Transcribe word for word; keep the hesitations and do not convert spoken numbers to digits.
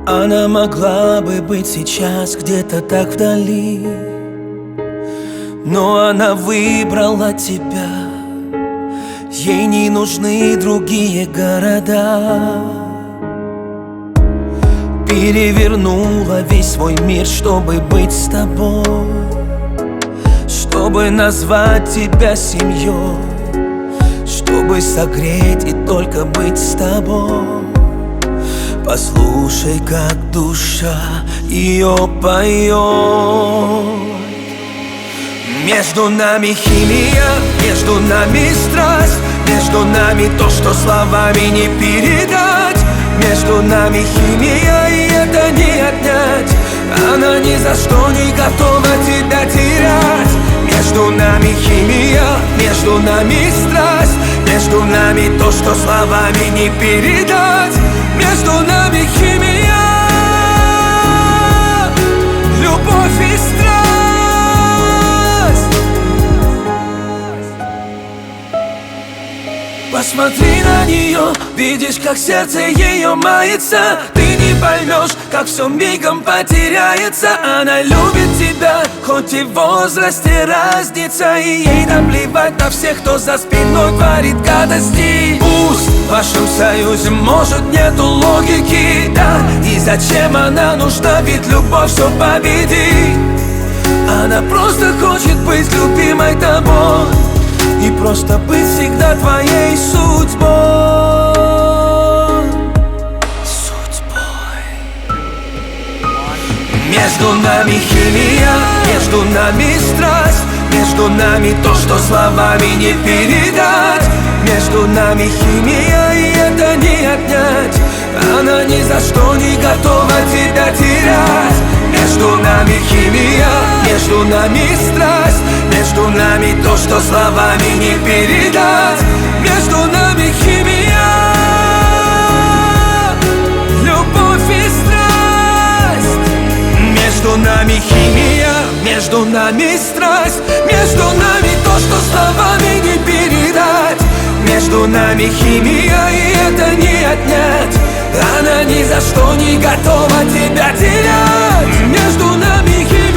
Она могла бы быть сейчас где-то так вдали, но она выбрала тебя. Ей не нужны другие города. Перевернула весь свой мир, чтобы быть с тобой, чтобы назвать тебя семьей, чтобы согреть и только быть с тобой. Послушай, как душа ее поет. Между нами химия, между нами страсть, между нами то, что словами не передать. Между нами химия, и это не отнять. Она ни за что не готова тебя терять. Между нами химия, между нами страсть, между нами то, что словами не передать. Между нами химия, любовь и страсть. Посмотри на нее, видишь, как сердце ее мается. Ты не поймешь, как все мигом потеряется. Она любит тебя, хоть и в возрасте разница, и ей наплевать на всех, кто за спиной творит гадости. Пусть в вашем союзе, может, нету логики, да, и зачем она нужна, ведь любовь все победит. Она просто хочет быть любимой тобой и просто быть всегда твоей судьбой. Судьбой. Между нами химия, между нами страсть, между нами то, что словами не передать. Между нами химия, и это не отнять. Она ни за что не готова тебя терять. Между нами химия, между нами страсть, между нами то, что словами не передать. Между нами химия, любовь и страсть. Между нами химия, между нами страсть, между нами то, что словами не передать. Между нами химия, и это не отнять. Она ни за что не готова тебя терять. Между нами химия.